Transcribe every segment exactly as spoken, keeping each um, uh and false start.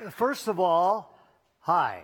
First of all, hi.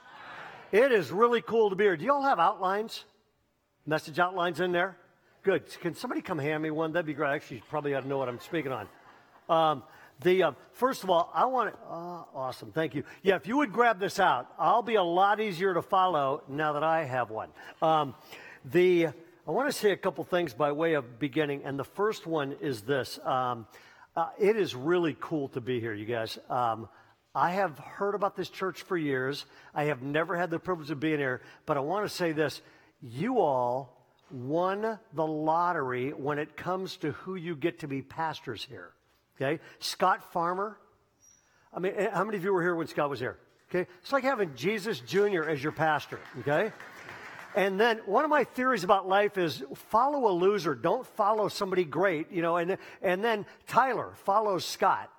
It is really cool to be here. Do you all have outlines? Message outlines in there? Good. Can somebody come hand me one? That'd be great. Actually, you probably ought to know what I'm speaking on. Um, the uh, first of all, I want to. Uh, awesome. Thank you. Yeah, if you would grab this out, I'll be a lot easier to follow now that I have one. Um, the I want to say a couple things by way of beginning, and the first one is this. Um, uh, it is really cool to be here, you guys. Um, I have heard about this church for years. I have never had the privilege of being here, but I want to say this. You all won the lottery when it comes to who you get to be pastors here. Okay? Scott Farmer. I mean, how many of you were here when Scott was here? Okay? It's like having Jesus Junior as your pastor. Okay? And then one of my theories about life is follow a loser. Don't follow somebody great, you know. And, and then Tyler follows Scott.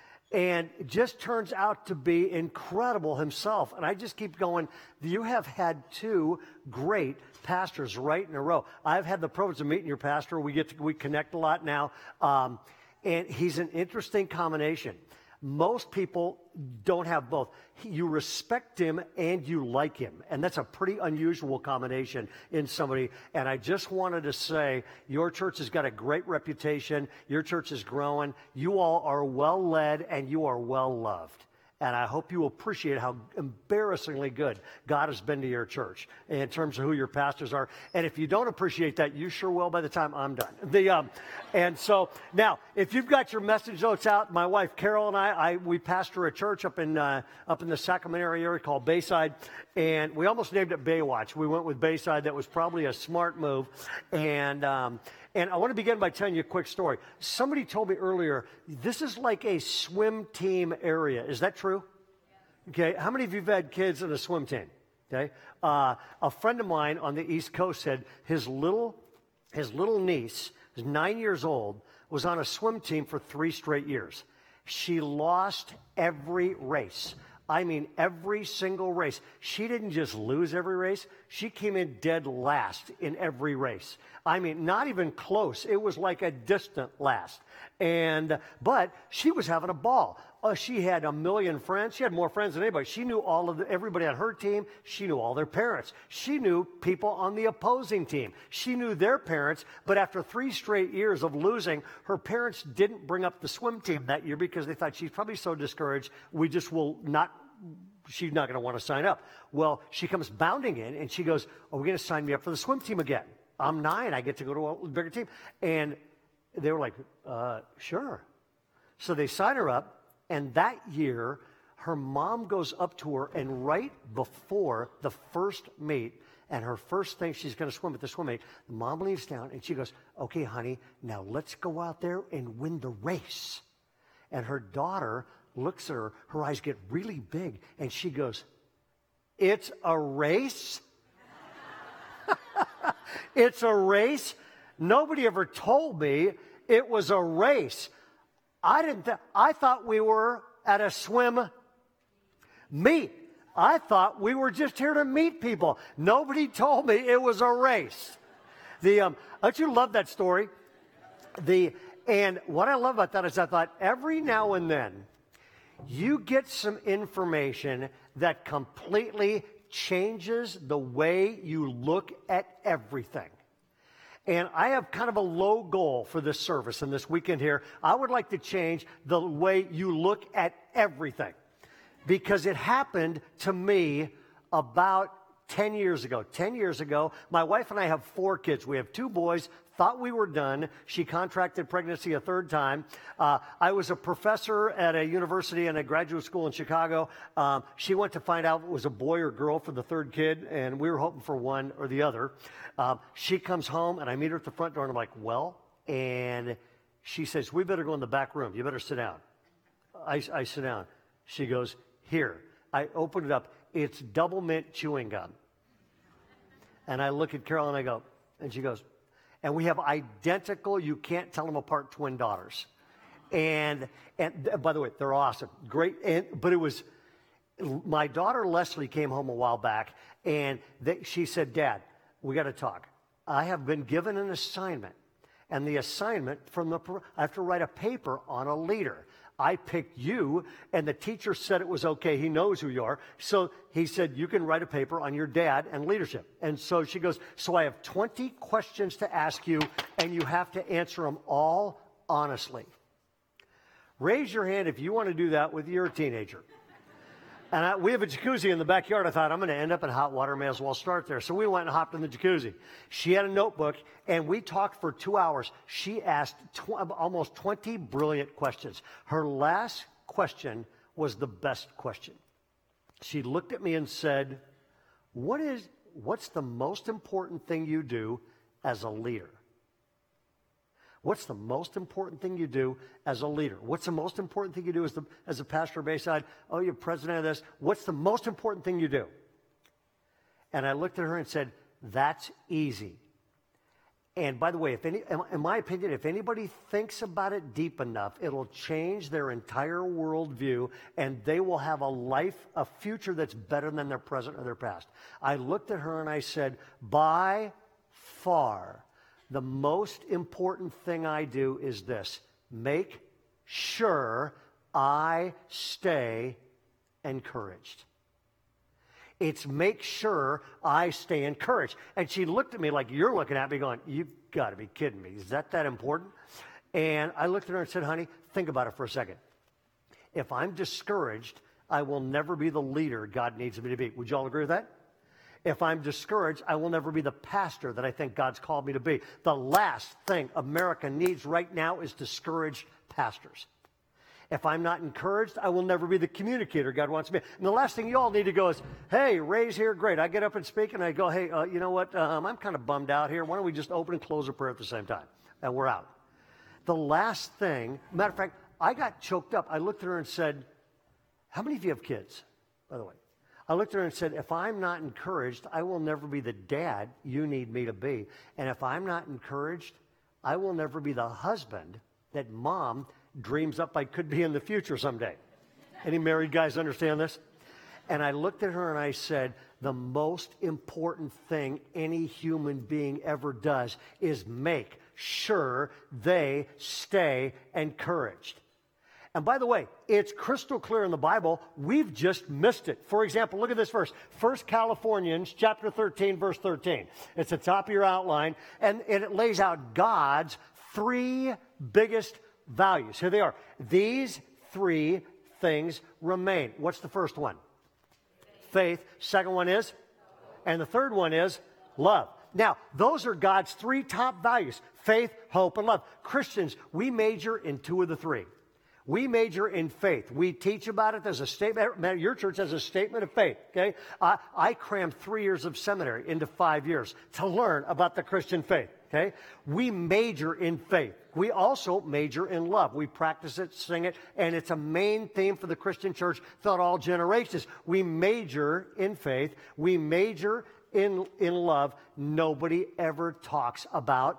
And it just turns out to be incredible himself. And I just keep going, you have had two great pastors right in a row. I've had the privilege of meeting your pastor. We get to, we connect a lot now. Um, and he's an interesting combination. Most people don't have both. You respect him and you like him. And that's a pretty unusual combination in somebody. And I just wanted to say, your church has got a great reputation. Your church is growing. You all are well led and you are well loved. And I hope you appreciate how embarrassingly good God has been to your church in terms of who your pastors are. And if you don't appreciate that, you sure will by the time I'm done. The um, and so now, if you've got your message notes out, my wife Carol and I, I we pastor a church up in uh, up in the Sacramento area called Bayside, and we almost named it Baywatch. We went with Bayside. That was probably a smart move, and. Um, And I want to begin by telling you a quick story. Somebody told me earlier, this is like a swim team area. Is that true? Okay. How many of you have had kids in a swim team? Okay. Uh, a friend of mine on the East Coast said his little, his little niece, who's nine years old, was on a swim team for three straight years. She lost every race. I mean, every single race. She didn't just lose every race. She came in dead last in every race. I mean, not even close. It was like a distant last. And, but she was having a ball. Uh, she had a million friends. She had more friends than anybody. She knew all of the, everybody on her team. She knew all their parents. She knew people on the opposing team. She knew their parents. But after three straight years of losing, her parents didn't bring up the swim team that year because they thought she's probably so discouraged, we just will not, she's not going to want to sign up. Well, she comes bounding in and she goes, are we going to sign me up for the swim team again? I'm nine. I get to go to a bigger team. And they were like, uh, sure. So they sign her up. And that year, her mom goes up to her, and right before the first meet, and her first thing, she's going to swim at the swim meet, the mom leaves down, and she goes, okay, honey, now let's go out there and win the race. And her daughter looks at her, her eyes get really big, and she goes, it's a race? It's a race? Nobody ever told me it was a race. I didn't. Th- I thought we were at a swim meet. I thought we were just here to meet people. Nobody told me it was a race. The um, don't you love that story? The and what I love about that is I thought every now and then you get some information that completely changes the way you look at everything. And I have kind of a low goal for this service and this weekend here. I would like to change the way you look at everything because it happened to me about ten years ago. ten years ago, my wife and I have four kids. We have two boys. Thought we were done. She contracted pregnancy a third time. Uh, I was a professor at a university and a graduate school in Chicago. Um, she went to find out if it was a boy or girl for the third kid, and we were hoping for one or the other. Um, she comes home, and I meet her at the front door, and I'm like, well, and she says, we better go in the back room. You better sit down. I, I sit down. She goes, here. I open it up. It's double mint chewing gum. And I look at Carol, and I go, and she goes, and we have identical, you can't tell them apart, twin daughters. And, and by the way, they're awesome. Great. And, but it was, my daughter Leslie came home a while back, and they, she said, Dad, we got to talk. I have been given an assignment. And the assignment from the, I have to write a paper on a leader. I picked you, and the teacher said it was okay. He knows who you are. So he said, you can write a paper on your dad and leadership. And so she goes, so I have twenty questions to ask you, and you have to answer them all honestly. Raise your hand if you want to do that with your teenager. And I, we have a jacuzzi in the backyard. I thought, I'm going to end up in hot water. May as well start there. So we went and hopped in the jacuzzi. She had a notebook, and we talked for two hours. She asked tw- almost twenty brilliant questions. Her last question was the best question. She looked at me and said, "What is, what's the most important thing you do as a leader?" What's the most important thing you do as a leader? What's the most important thing you do as, the, as a pastor of Bayside? Oh, you're president of this. What's the most important thing you do? And I looked at her and said, that's easy. And by the way, if any, in my opinion, if anybody thinks about it deep enough, it'll change their entire worldview, and they will have a life, a future that's better than their present or their past. I looked at her and I said, by far, the most important thing I do is this: make sure I stay encouraged. It's make sure I stay encouraged. And she looked at me like you're looking at me going, you've got to be kidding me. Is that that important? And I looked at her and said, honey, think about it for a second. If I'm discouraged, I will never be the leader God needs me to be. Would you all agree with that? If I'm discouraged, I will never be the pastor that I think God's called me to be. The last thing America needs right now is discouraged pastors. If I'm not encouraged, I will never be the communicator God wants me. And the last thing you all need to go is, hey, Ray's here, great. I get up and speak, and I go, hey, uh, you know what? Um, I'm kind of bummed out here. Why don't we just open and close a prayer at the same time? And we're out. The last thing, matter of fact, I got choked up. I looked at her and said, how many of you have kids, by the way? I looked at her and said, if I'm not encouraged, I will never be the dad you need me to be. And if I'm not encouraged, I will never be the husband that mom dreams up I could be in the future someday. Any married guys understand this? And I looked at her and I said, the most important thing any human being ever does is make sure they stay encouraged. And by the way, it's crystal clear in the Bible. We've just missed it. For example, look at this verse. First Corinthians chapter thirteen, verse thirteen. It's the top of your outline, and, and it lays out God's three biggest values. Here they are. These three things remain. What's the first one? Faith. Second one is? And the third one is love. Now, those are God's three top values: faith, hope, and love. Christians, we major in two of the three. We major in faith. We teach about it as a statement. Your church has a statement of faith, okay? I, I crammed three years of seminary into five years to learn about the Christian faith, okay? We major in faith. We also major in love. We practice it, sing it, and it's a main theme for the Christian church throughout all generations. We major in faith. We major in, in love. Nobody ever talks about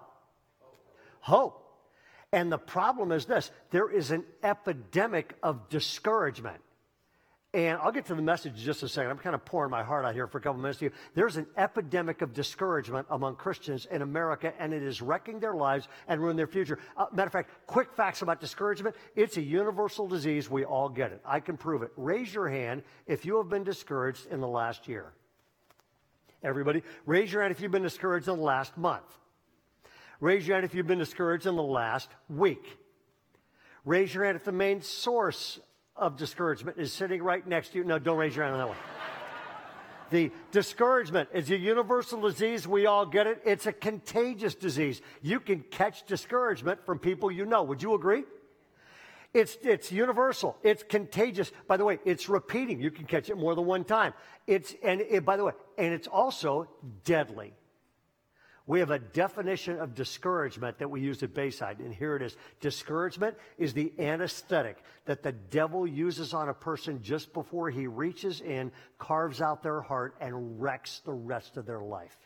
hope. And the problem is this: there is an epidemic of discouragement. And I'll get to the message in just a second. I'm kind of pouring my heart out here for a couple minutes to you. There's an epidemic of discouragement among Christians in America, and it is wrecking their lives and ruining their future. Uh, matter of fact, quick facts about discouragement. It's a universal disease. We all get it. I can prove it. Raise your hand if you have been discouraged in the last year. Everybody, raise your hand if you've been discouraged in the last month. Raise your hand if you've been discouraged in the last week. Raise your hand if the main source of discouragement is sitting right next to you. No, don't raise your hand on that one. The discouragement is a universal disease. We all get it. It's a contagious disease. You can catch discouragement from people you know. Would you agree? It's, it's universal. It's contagious. By the way, it's repeating. You can catch it more than one time. It's, and it, by the way, and it's also deadly. We have a definition of discouragement that we use at Bayside, and here it is. Discouragement is the anesthetic that the devil uses on a person just before he reaches in, carves out their heart, and wrecks the rest of their life.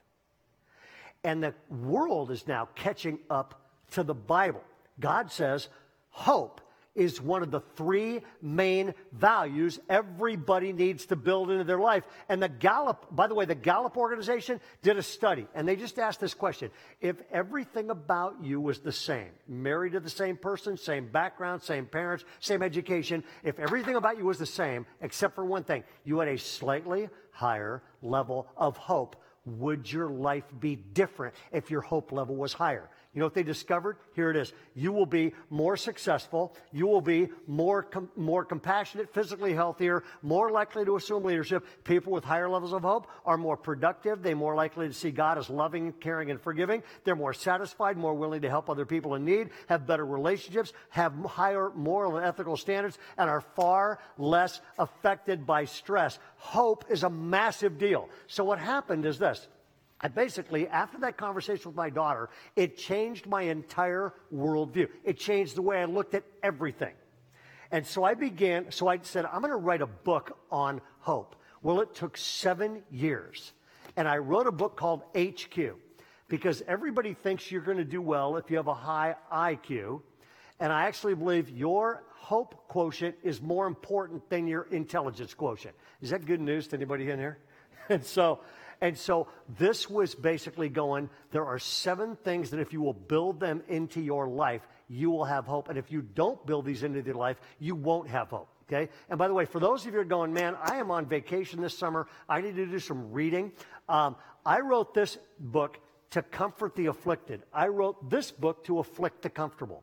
And the world is now catching up to the Bible. God says hope is one of the three main values everybody needs to build into their life. And the Gallup, by the way, the Gallup organization did a study, and they just asked this question. If everything about you was the same, married to the same person, same background, same parents, same education, if everything about you was the same, except for one thing, you had a slightly higher level of hope, would your life be different if your hope level was higher? You know what they discovered? Here it is. You will be more successful. You will be more com- more compassionate, physically healthier, more likely to assume leadership. People with higher levels of hope are more productive. They're more likely to see God as loving, caring, and forgiving. They're more satisfied, more willing to help other people in need, have better relationships, have higher moral and ethical standards, and are far less affected by stress. Hope is a massive deal. So what happened is this. I basically, after that conversation with my daughter, it changed my entire worldview. It changed the way I looked at everything. And so I began, so I said, I'm going to write a book on hope. Well, it took seven years. And I wrote a book called H Q, because everybody thinks you're going to do well if you have a high I Q. And I actually believe your hope quotient is more important than your intelligence quotient. Is that good news to anybody in here? And so... And so this was basically going, there are seven things that if you will build them into your life, you will have hope. And if you don't build these into your life, you won't have hope, okay? And by the way, for those of you who are going, man, I am on vacation this summer. I need to do some reading. Um, I wrote this book to comfort the afflicted. I wrote this book to afflict the comfortable.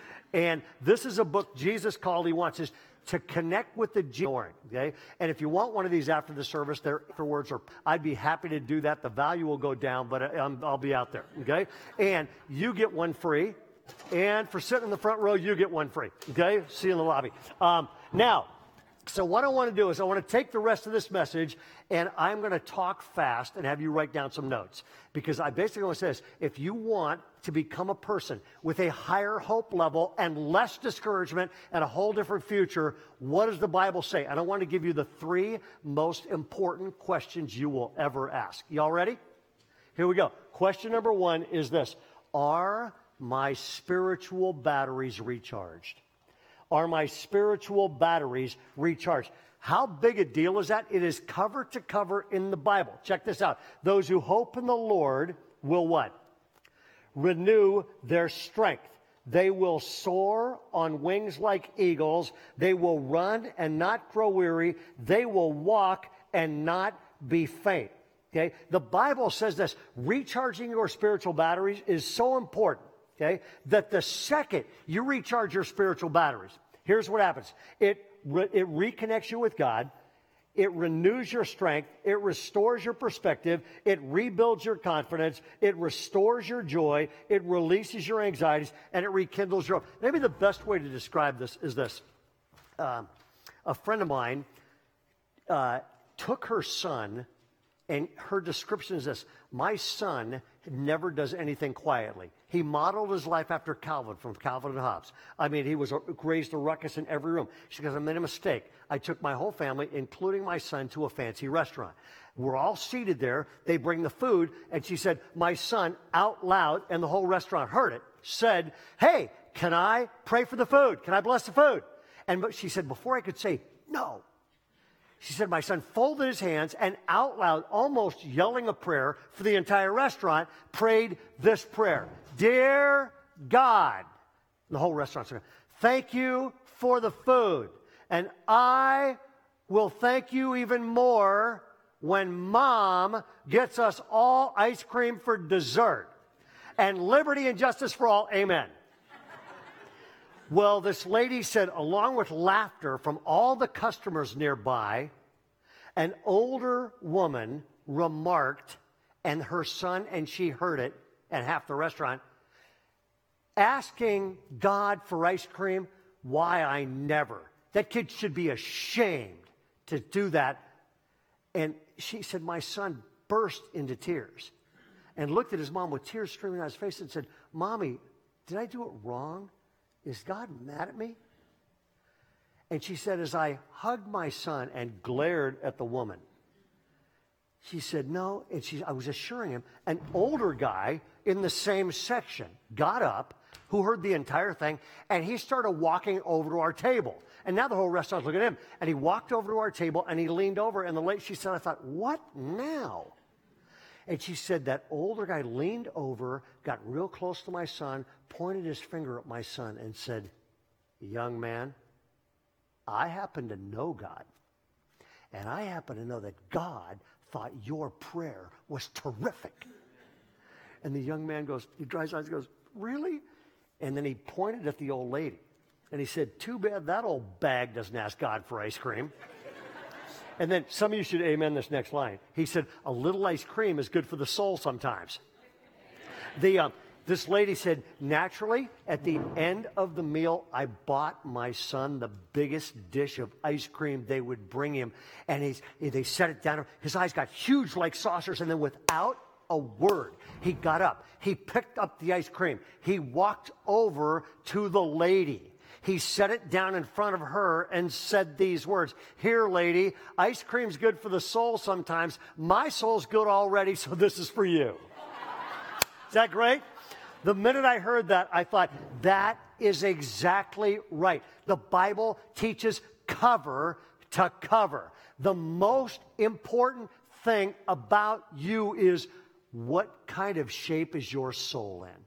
And this is a book Jesus called, he wants is to connect with the ignoring, okay? And if you want one of these after the service, there afterwards, or I'd be happy to do that. The value will go down, but I, I'll be out there, okay? And you get one free. And for sitting in the front row, you get one free, okay? See you in the lobby. Um, now, so what I want to do is I want to take the rest of this message, and I'm going to talk fast and have you write down some notes. Because I basically want to say this. If you want to become a person with a higher hope level and less discouragement and a whole different future, what does the Bible say? And I want to give you the three most important questions you will ever ask. Y'all ready? Here we go. Question number one is this. Are my spiritual batteries recharged? Are my spiritual batteries recharged? How big a deal is that? It is cover to cover in the Bible. Check this out. Those who hope in the Lord will what? Renew their strength. They will soar on wings like eagles. They will run and not grow weary. They will walk and not be faint. Okay? The Bible says this. Recharging your spiritual batteries is so important. Okay, that the second you recharge your spiritual batteries, here's what happens. It, re- it reconnects you with God. It renews your strength. It restores your perspective. It rebuilds your confidence. It restores your joy. It releases your anxieties, and it rekindles your hope. Maybe the best way to describe this is this. Uh, a friend of mine uh, took her son, and her description is this. My son never does anything quietly. He modeled his life after Calvin, from Calvin and Hobbes. I mean, he was a, raised a ruckus in every room. She goes, I made a mistake. I took my whole family, including my son, to a fancy restaurant. We're all seated there. They bring the food, and she said, my son, out loud, and the whole restaurant heard it, said, hey, can I pray for the food? Can I bless the food? And she said, before I could say no, she said, my son folded his hands and out loud, almost yelling a prayer for the entire restaurant, prayed this prayer. Dear God, and the whole restaurant said, thank you for the food. And I will thank you even more when Mom gets us all ice cream for dessert. And liberty and justice for all, amen. Well, this lady said, along with laughter from all the customers nearby, an older woman remarked, and her son and she heard it, and half the restaurant, asking God for ice cream, why I never. That kid should be ashamed to do that. And she said, my son burst into tears and looked at his mom with tears streaming down his face and said, Mommy, did I do it wrong? Is God mad at me? And she said, as I hugged my son and glared at the woman, She said, no. And she, I was assuring him. An older guy in the same section got up, who heard the entire thing, and he started walking over to our table. And now the whole restaurant's looking at him. And he walked over to our table, and he leaned over, and the lady, she said, I thought, what now? And she said that older guy leaned over, got real close to my son, pointed his finger at my son, and said, young man, I happen to know God. And I happen to know that God thought your prayer was terrific. And the young man goes, he dries his eyes and goes, really? And then he pointed at the old lady. And he said, too bad that old bag doesn't ask God for ice cream. And then some of you should amen this next line. He said, a little ice cream is good for the soul sometimes. The, uh, this lady said, naturally, at the end of the meal, I bought my son the biggest dish of ice cream they would bring him. And he's, they set it down. His eyes got huge like saucers. And then without a word, he got up. He picked up the ice cream. He walked over to the lady. He set it down in front of her and said these words, here, lady, ice cream's good for the soul sometimes. My soul's good already, so this is for you. Is that great? The minute I heard that, I thought, that is exactly right. The Bible teaches cover to cover. The most important thing about you is what kind of shape is your soul in?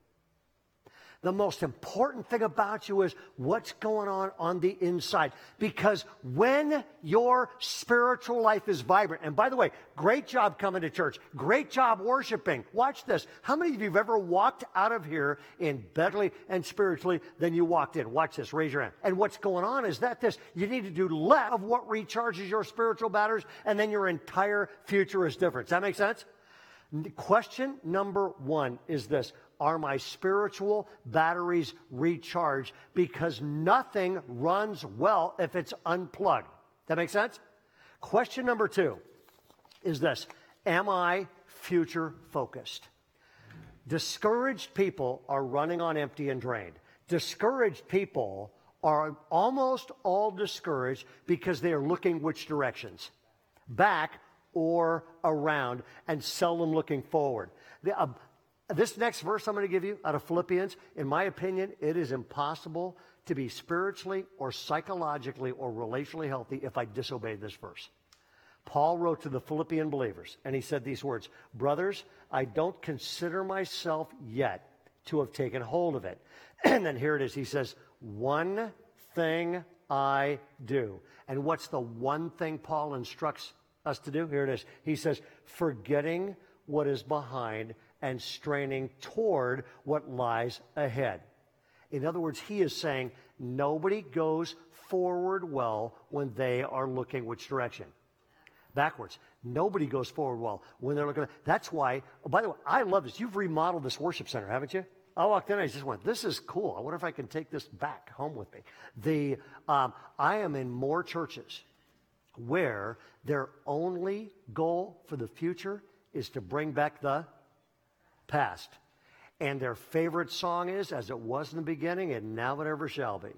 The most important thing about you is what's going on on the inside. Because when your spiritual life is vibrant, and by the way, great job coming to church, great job worshiping. Watch this. How many of you have ever walked out of here in bedly and spiritually than you walked in? Watch this. Raise your hand. And what's going on is that this, you need to do less of what recharges your spiritual batteries, and then your entire future is different. Does that make sense? Question number one is this. Are my spiritual batteries recharged? Because nothing runs well if it's unplugged. That make sense? Question number two is this. Am I future focused? Discouraged people are running on empty and drained. Discouraged people are almost all discouraged because they are looking which directions? Back or around, and seldom looking forward. The, uh, This next verse I'm going to give you out of Philippians, in my opinion, it is impossible to be spiritually or psychologically or relationally healthy if I disobey this verse. Paul wrote to the Philippian believers, and he said these words, brothers, I don't consider myself yet to have taken hold of it. And then here it is. He says, one thing I do. And what's the one thing Paul instructs us to do? Here it is. He says, forgetting what is behind and straining toward what lies ahead. In other words, he is saying nobody goes forward well when they are looking which direction? Backwards. Nobody goes forward well when they're looking. That's why, oh, by the way, I love this. You've remodeled this worship center, haven't you? I walked in and I just went, this is cool. I wonder if I can take this back home with me. The um, I am in more churches where their only goal for the future is to bring back the past. And their favorite song is, as it was in the beginning, and now it ever shall be.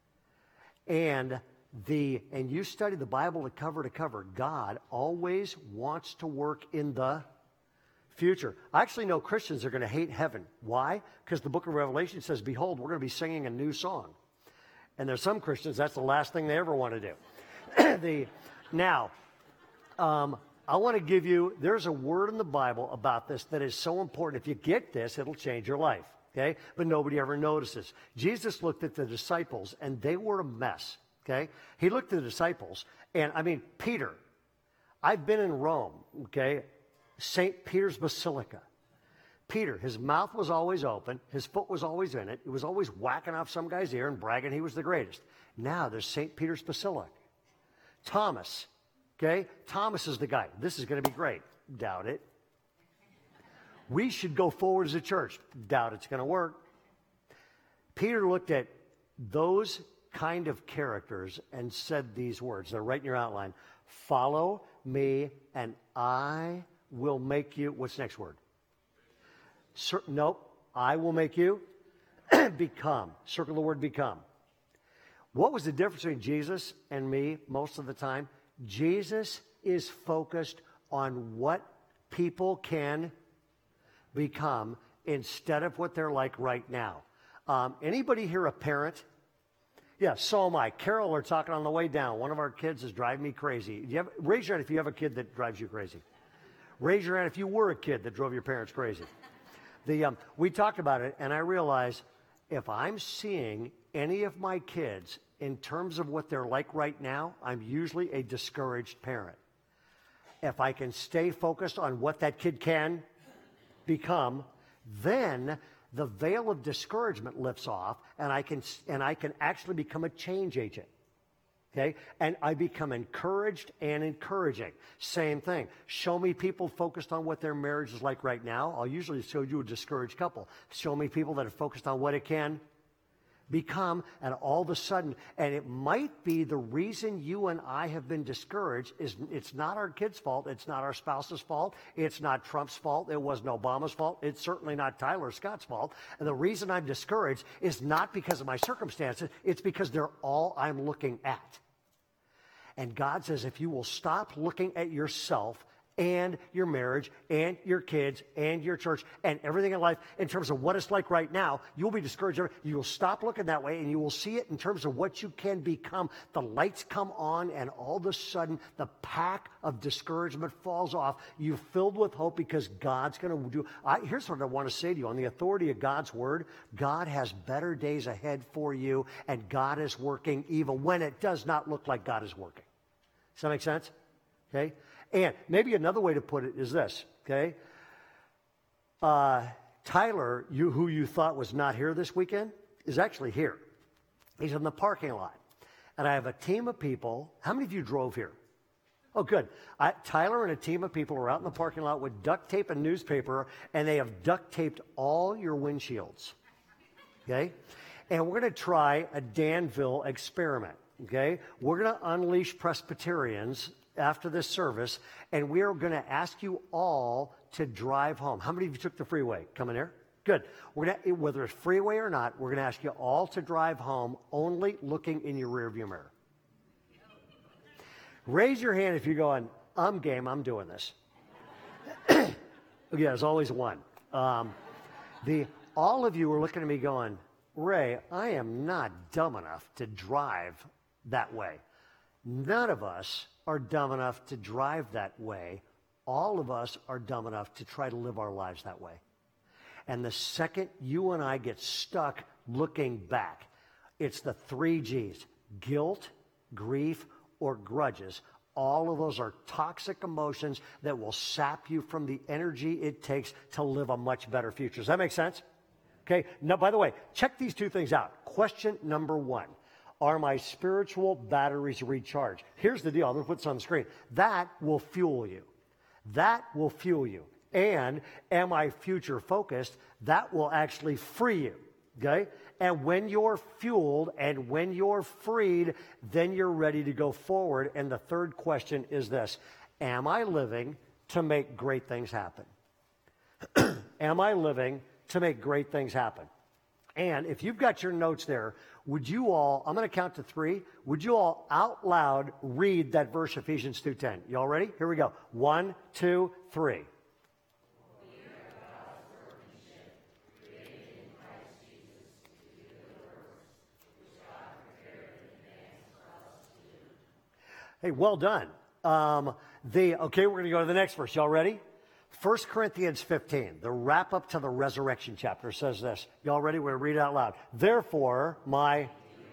And the and you study the Bible to cover to cover, God always wants to work in the future. I actually know Christians are going to hate heaven. Why? Because the book of Revelation says, behold, we're going to be singing a new song. And there's some Christians, that's the last thing they ever want to do. the Now, um, I want to give you, there's a word in the Bible about this that is so important. If you get this, it'll change your life, okay? But nobody ever notices. Jesus looked at the disciples, and they were a mess, okay? He looked at the disciples, and, I mean, Peter. I've been in Rome, okay? Saint Peter's Basilica. Peter, his mouth was always open. His foot was always in it. He was always whacking off some guy's ear and bragging he was the greatest. Now there's Saint Peter's Basilica. Thomas, okay? Thomas is the guy. This is going to be great. Doubt it. We should go forward as a church. Doubt it's going to work. Peter looked at those kind of characters and said these words. They're right in your outline. Follow me and I will make you, what's the next word? Cir- nope. I will make you become. Circle the word become. What was the difference between Jesus and me most of the time? Jesus is focused on what people can become instead of what they're like right now. Um, anybody here a parent? Yeah, so am I. Carol, we're talking on the way down. One of our kids is driving me crazy. Do you have, raise your hand if you have a kid that drives you crazy. Raise your hand if you were a kid that drove your parents crazy. The, um, we talked about it, and I realized if I'm seeing any of my kids in terms of what they're like right now, I'm usually a discouraged parent. If I can stay focused on what that kid can become, then the veil of discouragement lifts off, and I can and I can actually become a change agent. Okay? And I become encouraged and encouraging. Same thing. Show me people focused on what their marriage is like right now. I'll usually show you a discouraged couple. Show me people that are focused on what it can become, and all of a sudden, and it might be the reason you and I have been discouraged is it's not our kids' fault, it's not our spouse's fault, it's not Trump's fault, it wasn't Obama's fault, it's certainly not Tyler Scott's fault. And the reason I'm discouraged is not because of my circumstances, it's because they're all I'm looking at. And God says, if you will stop looking at yourself and your marriage and your kids and your church and everything in life in terms of what it's like right now, you'll be discouraged. You will stop looking that way, and you will see it in terms of what you can become. The lights come on, and all of a sudden, the pack of discouragement falls off. You're filled with hope because God's going to do. I, here's what I want to say to you. On the authority of God's word, God has better days ahead for you, and God is working even when it does not look like God is working. Does that make sense? Okay? And maybe another way to put it is this, okay? Uh, Tyler, you, who you thought was not here this weekend, is actually here. He's in the parking lot. And I have a team of people. How many of you drove here? Oh, good. I, Tyler and a team of people are out in the parking lot with duct tape and newspaper, and they have duct taped all your windshields, okay? And we're going to try a Danville experiment, okay? We're going to unleash Presbyterians after this service, and we are going to ask you all to drive home. How many of you took the freeway coming here? Good. We're gonna, whether it's freeway or not, we're going to ask you all to drive home only looking in your rearview mirror. Raise your hand if you're going, I'm game, I'm doing this. Yeah, there's always one. Um, the all of you are looking at me going, Ray, I am not dumb enough to drive that way. None of us are dumb enough to drive that way. All of us are dumb enough to try to live our lives that way. And the second you and I get stuck looking back, it's the three G's: guilt, grief, or grudges. All of those are toxic emotions that will sap you from the energy it takes to live a much better future. Does that make sense? Okay. Now, by the way, check these two things out. Question number one. Are my spiritual batteries recharged? Here's the deal. I'm going to put this on the screen. That will fuel you. That will fuel you. And am I future focused? That will actually free you. Okay? And when you're fueled and when you're freed, then you're ready to go forward. And the third question is this: am I living to make great things happen? Am I living to make great things happen? And if you've got your notes there, would you all, I'm going to count to three, would you all out loud read that verse, Ephesians two ten? You all ready? Here we go. One, two, three. Hey, well done. Um, the okay, we're going to go to the next verse. Y'all ready? First Corinthians fifteen, the wrap up to the resurrection chapter, says this. Y'all ready? We're going to read it out loud. Therefore, my...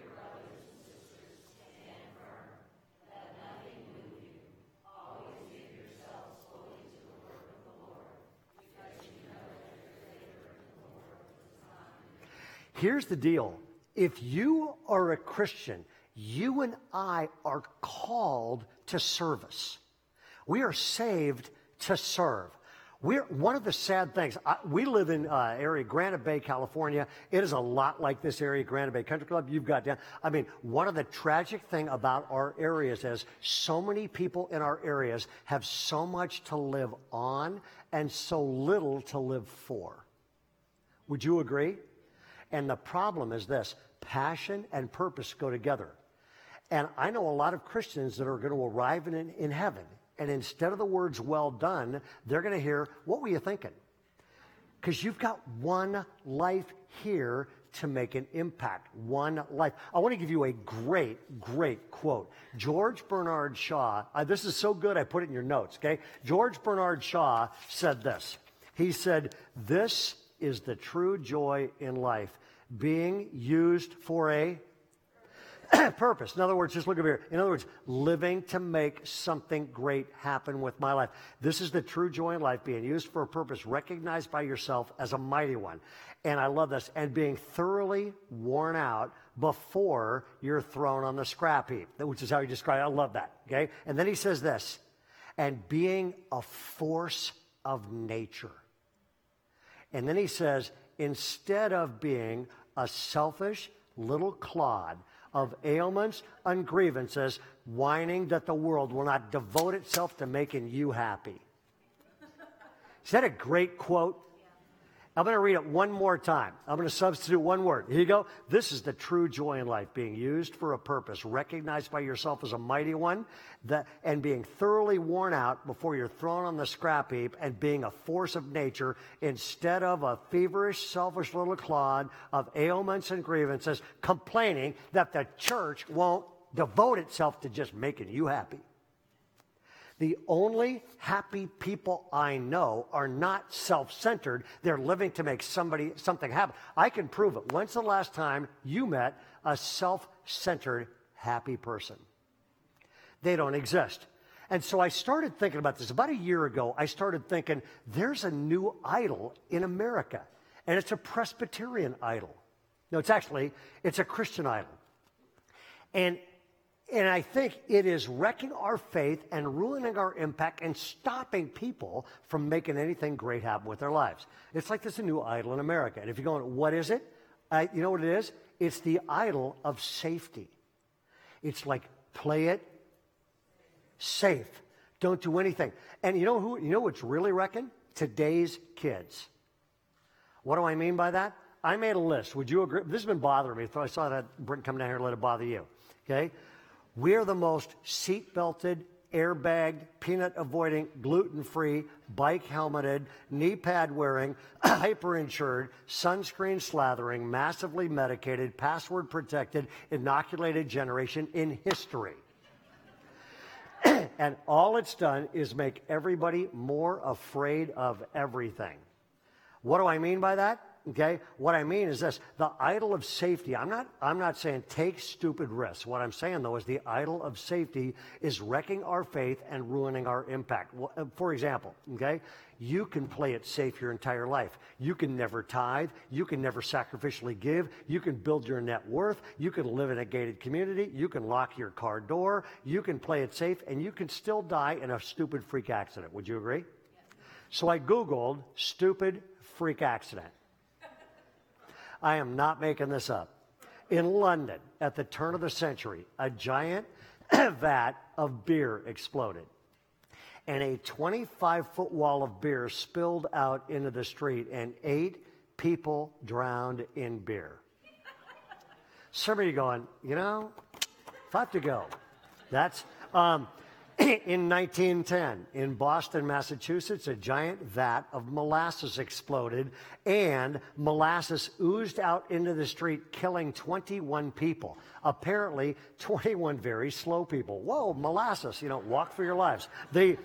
Here's the deal. If you are a Christian, you and I are called to service. We are saved to serve. We're, one of the sad things, I, we live in uh, area, Granite Bay, California. It is a lot like this area, Granite Bay Country Club. You've got down. I mean, one of the tragic thing about our areas is so many people in our areas have so much to live on and so little to live for. Would you agree? And the problem is this: passion and purpose go together. And I know a lot of Christians that are going to arrive in, in heaven, And instead of the words, well done, they're going to hear, what were you thinking? Because you've got one life here to make an impact. One life. I want to give you a great, great quote. George Bernard Shaw, uh, this is so good I put it in your notes, okay? George Bernard Shaw said this. He said, this is the true joy in life, being used for a purpose. In other words, just look over here. In other words, living to make something great happen with my life. This is the true joy in life, being used for a purpose, recognized by yourself as a mighty one. And I love this. And being thoroughly worn out before you're thrown on the scrap heap, which is how he described it. I love that. Okay. And then he says this, and being a force of nature. And then he says, instead of being a selfish little clod of ailments and grievances, whining that the world will not devote itself to making you happy. Is that a great quote? I'm going to read it one more time. I'm going to substitute one word. Here you go. This is the true joy in life, being used for a purpose, recognized by yourself as a mighty one, that, and being thoroughly worn out before you're thrown on the scrap heap, and being a force of nature instead of a feverish, selfish little clod of ailments and grievances, complaining that the church won't devote itself to just making you happy. The only happy people I know are not self-centered. They're living to make somebody something happen. I can prove it. When's the last time you met a self-centered happy person? They don't exist. And so I started thinking about this. About a year ago, I started thinking, there's a new idol in America, and it's a Presbyterian idol. No, it's actually, it's a Christian idol. And And I think it is wrecking our faith and ruining our impact and stopping people from making anything great happen with their lives. It's like there's a new idol in America. And if you're going, what is it? Uh, you know what it is? It's the idol of safety. It's like, play it safe. Don't do anything. And you know who? You know what's really wrecking? Today's kids. What do I mean by that? I made a list. Would you agree? This has been bothering me. So I saw that Brent come down here and let it bother you. Okay? We're the most seat-belted, airbagged, peanut-avoiding, gluten-free, bike-helmeted, knee-pad-wearing, hyper-insured, sunscreen-slathering, massively medicated, password-protected, inoculated generation in history. And all it's done is make everybody more afraid of everything. What do I mean by that? Okay, what I mean is this, the idol of safety. I'm not, I'm not saying take stupid risks. What I'm saying, though, is the idol of safety is wrecking our faith and ruining our impact. For example, okay, you can play it safe your entire life. You can never tithe. You can never sacrificially give. You can build your net worth. You can live in a gated community. You can lock your car door. You can play it safe, and you can still die in a stupid freak accident. Would you agree? Yes. So I Googled stupid freak accident. I am not making this up. In London, at the turn of the century, a giant vat of beer exploded. And a twenty-five foot wall of beer spilled out into the street, and eight people drowned in beer. Some of you going, you know, if I have to go. That's, um, in nineteen ten, in Boston, Massachusetts, a giant vat of molasses exploded, and molasses oozed out into the street, killing twenty-one people. Apparently, twenty-one very slow people. Whoa, molasses, you know, walk for your lives. The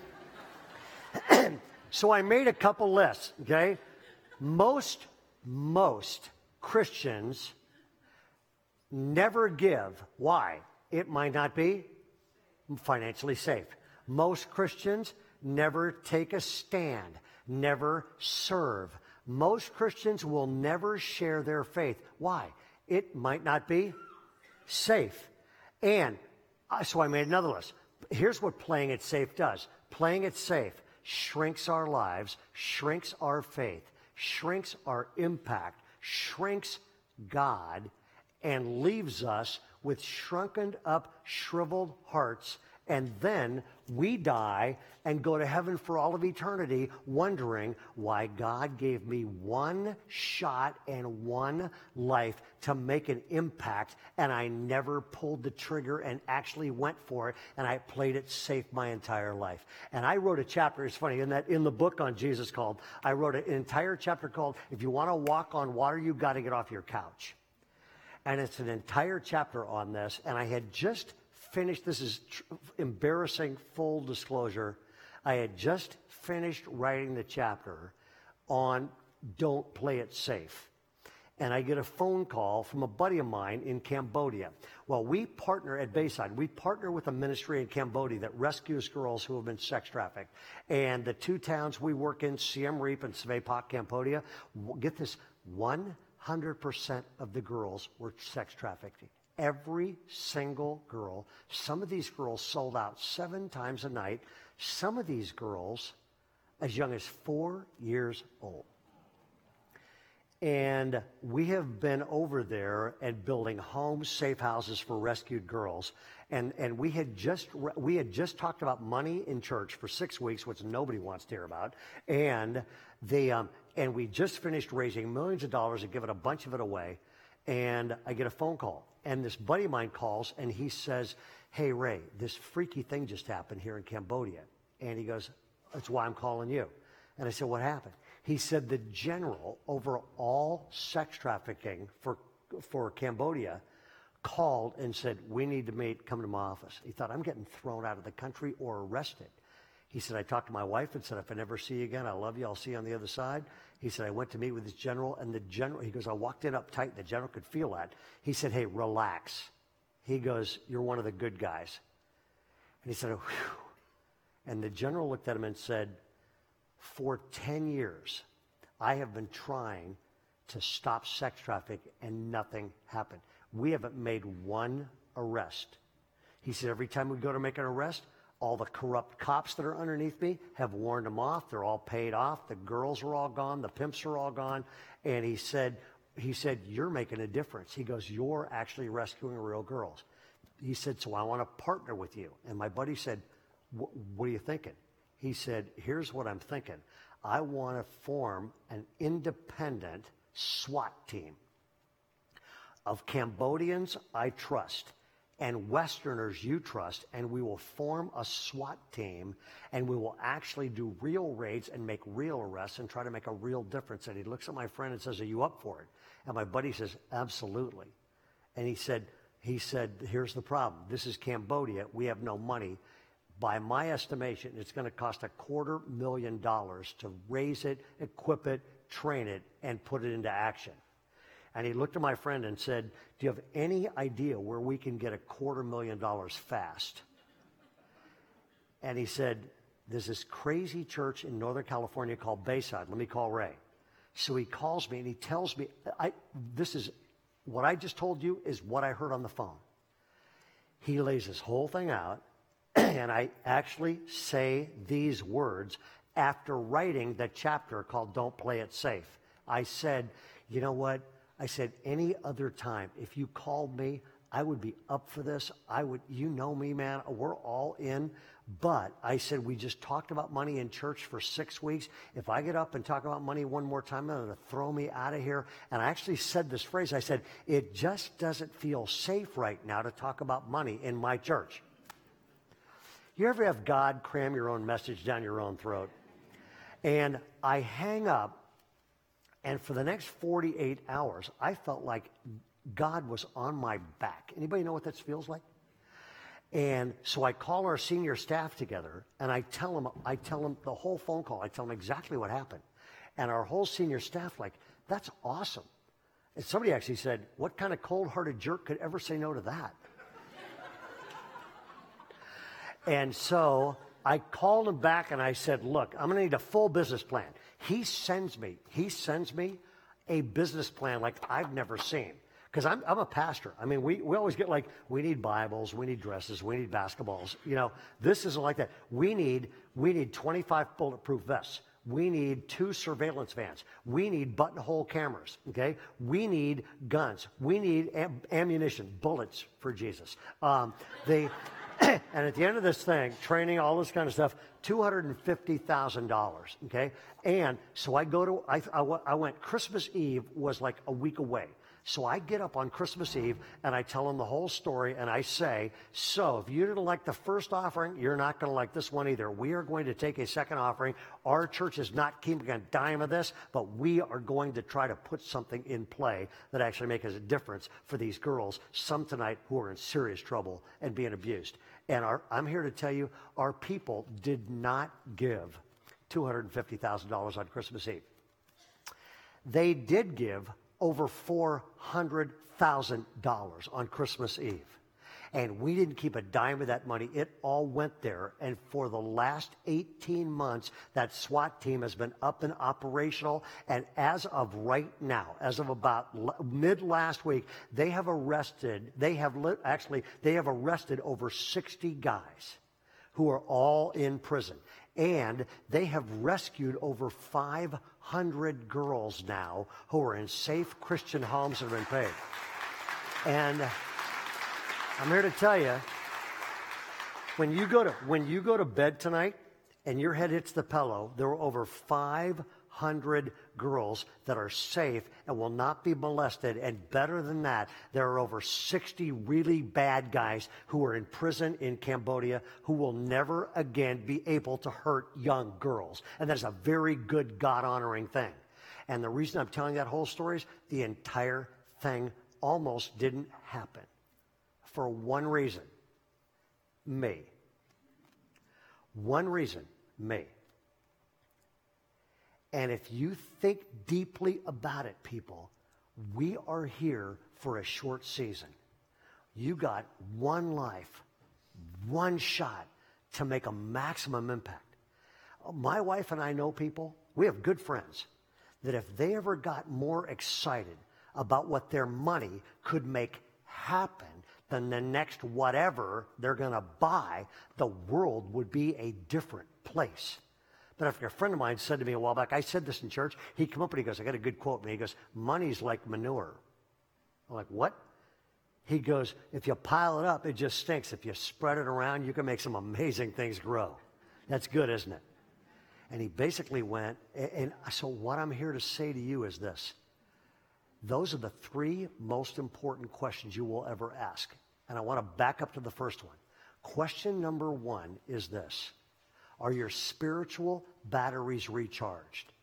so I made a couple lists, okay? Most, most Christians never give. Why? It might not be financially safe. Most Christians never take a stand, never serve. Most Christians will never share their faith. Why? It might not be safe. And so I made another list. Here's what playing it safe does. Playing it safe shrinks our lives, shrinks our faith, shrinks our impact, shrinks God, and leaves us with shrunken up, shriveled hearts And then we die and go to heaven for all of eternity, wondering why God gave me one shot and one life to make an impact, and I never pulled the trigger and actually went for it, and I played it safe my entire life. And I wrote a chapter, it's funny, in that in the book on Jesus called, I wrote an entire chapter called, If You Want to Walk on Water, You've Got to Get Off Your Couch. And it's an entire chapter on this, and I had just finished, this is tr- embarrassing full disclosure, I had just finished writing the chapter on Don't Play It Safe. And I get a phone call from a buddy of mine in Cambodia. Well, we partner at Bayside. We partner with a ministry in Cambodia that rescues girls who have been sex trafficked. And the two towns we work in, Siem Reap and Svay Cambodia, get this, one hundred percent of the girls were sex trafficked. Every single girl. Some of these girls sold out seven times a night. Some of these girls as young as four years old. And we have been over there and building homes, safe houses for rescued girls. And and we had just we had just talked about money in church for six weeks, which nobody wants to hear about. And they um and we just finished raising millions of dollars and giving a bunch of it away. And I get a phone call. And this buddy of mine calls, and he says, hey, Ray, this freaky thing just happened here in Cambodia. And he goes, that's why I'm calling you. And I said, what happened? He said the general over all sex trafficking for for Cambodia called and said, we need to meet, come to my office. He thought, I'm getting thrown out of the country or arrested. He said, I talked to my wife and said, if I never see you again, I love you, I'll see you on the other side. He said, I went to meet with this general, and the general, he goes, I walked in uptight, the general could feel that. He said, hey, relax. He goes, you're one of the good guys. And he said, oh, whew. And the general looked at him and said, for ten years, I have been trying to stop sex trafficking, and nothing happened. We haven't made one arrest. He said, every time we go to make an arrest, all the corrupt cops that are underneath me have warned them off. They're all paid off. The girls are all gone. The pimps are all gone. And he said, he said, you're making a difference. He goes, you're actually rescuing real girls. He said, so I want to partner with you. And my buddy said, what are you thinking? He said, here's what I'm thinking. I want to form an independent SWAT team of Cambodians I trust and Westerners you trust, and we will form a SWAT team, and we will actually do real raids and make real arrests and try to make a real difference. And he looks at my friend and says, are you up for it? And my buddy says, absolutely. And he said, he said, here's the problem. This is Cambodia. We have no money. By my estimation, it's going to cost a quarter million dollars to raise it, equip it, train it, and put it into action. And he looked at my friend and said, do you have any idea where we can get a quarter million dollars fast? And he said, there's this crazy church in Northern California called Bayside. Let me call Ray. So he calls me and he tells me, I, this is, what I just told you is what I heard on the phone. He lays this whole thing out, and I actually say these words after writing the chapter called Don't Play It Safe. I said, you know what? I said, any other time, if you called me, I would be up for this. I would, you know me, man, we're all in. But I said, we just talked about money in church for six weeks. If I get up and talk about money one more time, they're going to throw me out of here. And I actually said this phrase. I said, it just doesn't feel safe right now to talk about money in my church. You ever have God cram your own message down your own throat? And I hang up. And for the next forty-eight hours, I felt like God was on my back. Anybody know what that feels like? And so I call our senior staff together, and I tell them, I tell them the whole phone call. I tell them exactly what happened. And our whole senior staff, like, that's awesome. And somebody actually said, what kind of cold-hearted jerk could ever say no to that? And so I called him back, and I said, look, I'm going to need a full business plan. He sends me, he sends me a business plan like I've never seen. Because I'm, I'm a pastor. I mean, we, we always get like, we need Bibles, we need dresses, we need basketballs. You know, this isn't like that. We need, we need twenty-five bulletproof vests. We need two surveillance vans. We need buttonhole cameras, okay? We need guns. We need am- ammunition, bullets for Jesus. Um, they... And at the end of this thing, training, all this kind of stuff, two hundred fifty thousand dollars, okay? And so I go to, I, I, I went, Christmas Eve was like a week away. So I get up on Christmas Eve and I tell them the whole story and I say, so if you didn't like the first offering, you're not going to like this one either. We are going to take a second offering. Our church is not keeping a dime of this, but we are going to try to put something in play that actually makes a difference for these girls, some tonight who are in serious trouble and being abused. And our, I'm here to tell you, our people did not give two hundred fifty thousand dollars on Christmas Eve. They did give over four hundred thousand dollars on Christmas Eve. And we didn't keep a dime of that money. It all went there. And for the last eighteen months, that SWAT team has been up and operational. And as of right now, as of about mid last week, they have arrested, they have li- actually, they have arrested over sixty guys who are all in prison. And they have rescued over five hundred girls now who are in safe Christian homes and have been paid. And I'm here to tell you, when you go to when you go to bed tonight and your head hits the pillow, there are over five hundred girls that are safe and will not be molested. And better than that, there are over sixty really bad guys who are in prison in Cambodia who will never again be able to hurt young girls. And that is a very good God-honoring thing. And the reason I'm telling that whole story is the entire thing almost didn't happen for one reason: me. One reason, me. And if you think deeply about it, people, we are here for a short season. You got one life, one shot to make a maximum impact. My wife and I know people, we have good friends, that if they ever got more excited about what their money could make happen than the next whatever they're going to buy, the world would be a different place. But after a friend of mine said to me a while back, I said this in church, he came up and he goes, I got a good quote, and he goes, money's like manure. I'm like, what? He goes, if you pile it up, it just stinks. If you spread it around, you can make some amazing things grow. That's good, isn't it? And he basically went, and so what I'm here to say to you is this. Those are the three most important questions you will ever ask. And I want to back up to the first one. Question number one is this. Are your spiritual batteries recharged?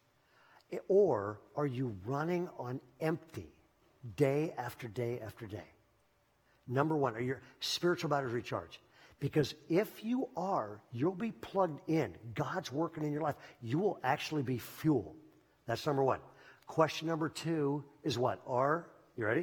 Or are you running on empty day after day after day? Number one, are your spiritual batteries recharged? Because if you are, you'll be plugged in. God's working in your life. You will actually be fueled. That's number one. Question number two is what? Are, you ready?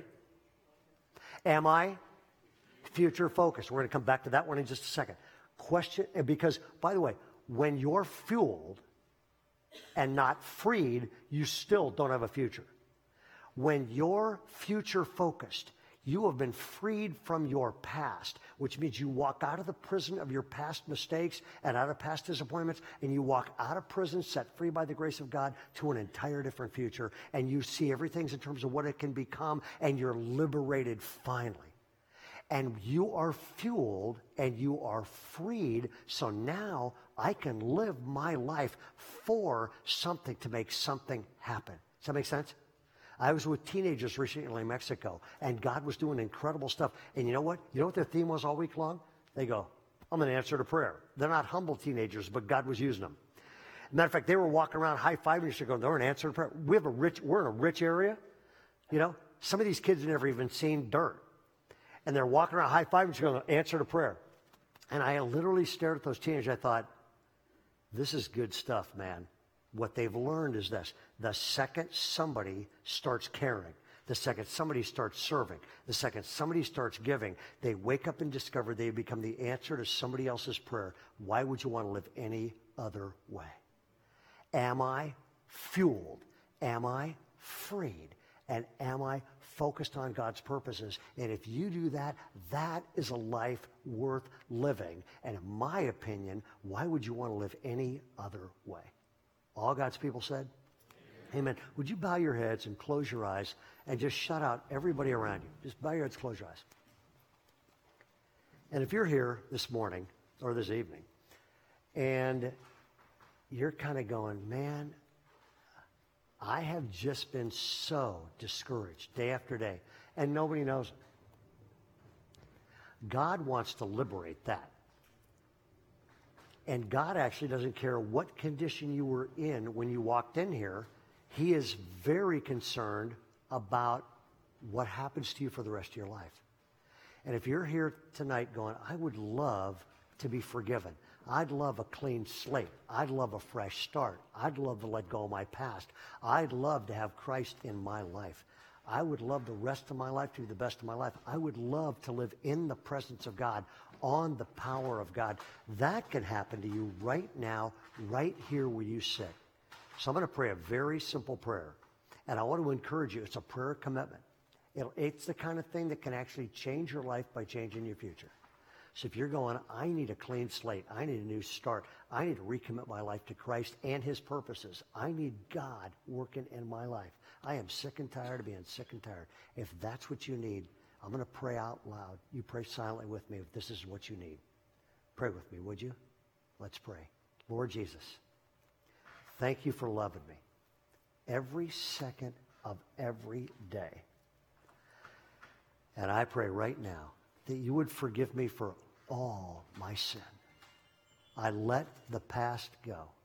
Am I future focused? We're going to come back to that one in just a second. Question, because, by the way, when you're fueled and not freed, you still don't have a future. When you're future focused, you have been freed from your past, which means you walk out of the prison of your past mistakes and out of past disappointments, and you walk out of prison set free by the grace of God to an entire different future, and you see everything in terms of what it can become, and you're liberated finally. And you are fueled and you are freed, so now I can live my life for something to make something happen. Does that make sense? I was with teenagers recently in Mexico, and God was doing incredible stuff. And you know what? You know what their theme was all week long? They go, I'm an answer to prayer. They're not humble teenagers, but God was using them. Matter of fact, they were walking around high-fiving each other going, they're an answer to prayer. We have a rich, we're in a rich area. You know, some of these kids have never even seen dirt. And they're walking around high-fiving each other going, answer to prayer. And I literally stared at those teenagers. I thought, this is good stuff, man. What they've learned is this. The second somebody starts caring, the second somebody starts serving, the second somebody starts giving, they wake up and discover they become the answer to somebody else's prayer. Why would you want to live any other way? Am I fueled? Am I freed? And am I focused on God's purposes? And if you do that, that is a life worth living. And in my opinion, why would you want to live any other way? All God's people said? Amen. Amen. Would you bow your heads and close your eyes and just shut out everybody around you? Just bow your heads, close your eyes. And if you're here this morning or this evening, and you're kind of going, man, I have just been so discouraged day after day, and nobody knows it. God wants to liberate that. And God actually doesn't care what condition you were in when you walked in here. He is very concerned about what happens to you for the rest of your life. And if you're here tonight going, I would love to be forgiven. I'd love a clean slate. I'd love a fresh start. I'd love to let go of my past. I'd love to have Christ in my life. I would love the rest of my life to be the best of my life. I would love to live in the presence of God, on the power of God. That can happen to you right now, right here where you sit. So I'm going to pray a very simple prayer. And I want to encourage you. It's a prayer of commitment. It'll, it's the kind of thing that can actually change your life by changing your future. So if you're going, I need a clean slate. I need a new start. I need to recommit my life to Christ and his purposes. I need God working in my life. I am sick and tired of being sick and tired. If that's what you need, I'm going to pray out loud. You pray silently with me if this is what you need. Pray with me, would you? Let's pray. Lord Jesus, thank you for loving me every second of every day. And I pray right now that you would forgive me for all my sin. I let the past go.